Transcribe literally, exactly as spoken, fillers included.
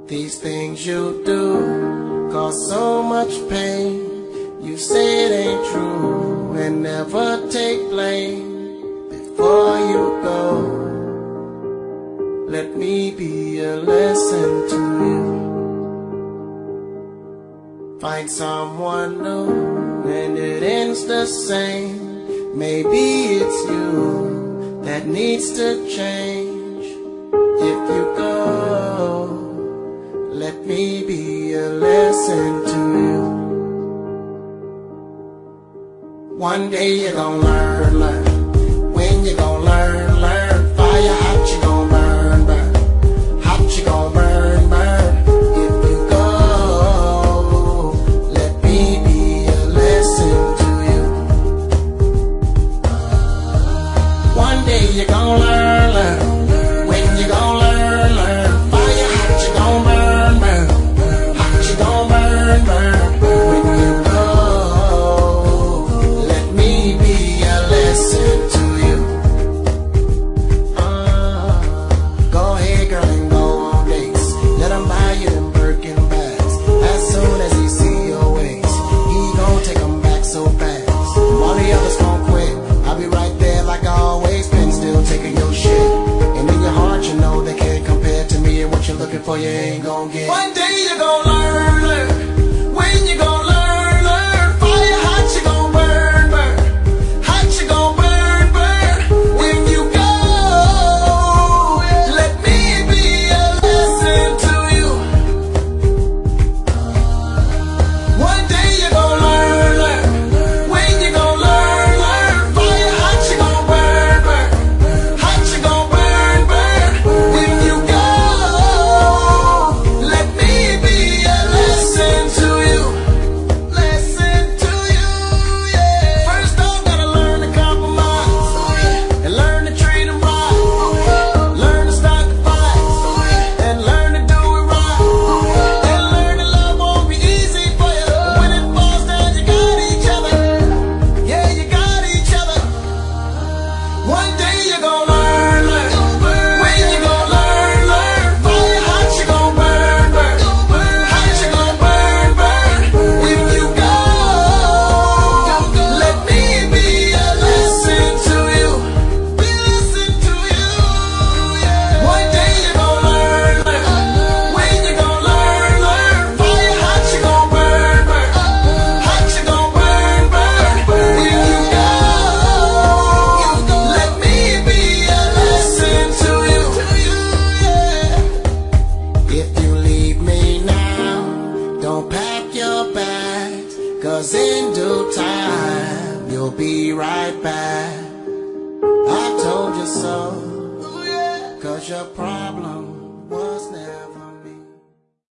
These things you do cause so much pain. You say it ain't true and never take blame. Before you go, let me be a lesson to you. Find someone new and it ends the same. Maybe it's you that needs to change. If you go, let me be a lesson to you. One day you're gonna learn, learn. When you gonna learn, learn. Fire hot, you gonna burn, burn. Hot, you gonna burn, burn. If you go, let me be a lesson to you. One day you're gonna learn, learn. When you gonna learn, learn. Fire hot, you gonna burn, burn. Hot, you gonna burn, burn. When you go, let me be a lesson to you. Uh, go ahead, girl, and go on dates. Let him buy you them Birkin bags. As soon as he see your waist, he gon' take them back so fast. All the others gon' quit. I'll be right there like I always been, still taking your shit. And in your heart, you know they can't compare to me, and what you're looking for, you ain't gon' get. One day you gon' learn, learn. When you gon' learn, learn. Fire hot, you gon' burn, burn. Hot, you gon' burn, burn. When you go, let me be a lesson to you. One day you gon' learn, learn. When you gon' learn, learn. Fire hot, you gon' burn, burn. Hot, you gon' burn, burn. When you go, let me be a lesson to you. Lesson to you, yeah. First off, gotta learn to compromise and learn to treat them right. Learn to start the fight and learn to do it right. And learn that love won't be easy for you. But when it falls down, you got each other. Yeah, you got each other. One day you're gonna learn, learn. When you gonna learn, learn. Fire hot, you gon' burn, burn. Hot, you gon' burn, burn. When you go, let me be a lesson to you. Be a lesson to you, yeah. One day you're gonna learn, learn. When you gonna learn, learn. Fire hot, you gon' burn, burn. Hot, you gon' burn, burn. When you go, let me be a lesson to you. If you leave me now, don't pack your bags, cause in due time, you'll be right back. I told you so, cause your problem